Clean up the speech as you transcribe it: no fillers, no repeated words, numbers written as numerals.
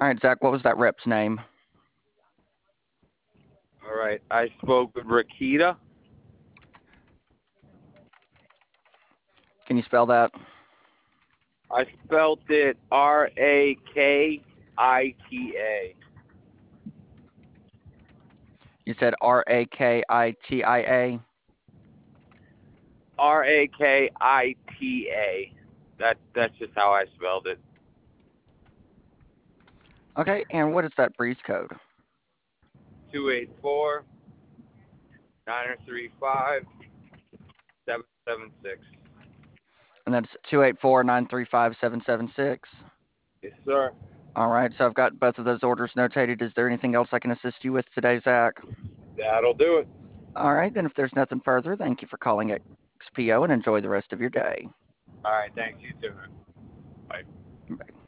All right, Zach, what was that rep's name? All right. I spoke with Rakita. Can you spell that? I spelled it Rakita. You said Rakitia. Rakita. That's just how I spelled it. Okay, and what is that breeze code? 284 935 776. And that's 284-935-776. Yes, sir. All right, so I've got both of those orders notated. Is there anything else I can assist you with today, Zach? That'll do it. All right, then if there's nothing further, thank you for calling XPO and enjoy the rest of your day. All right. Thanks. You too. Bye.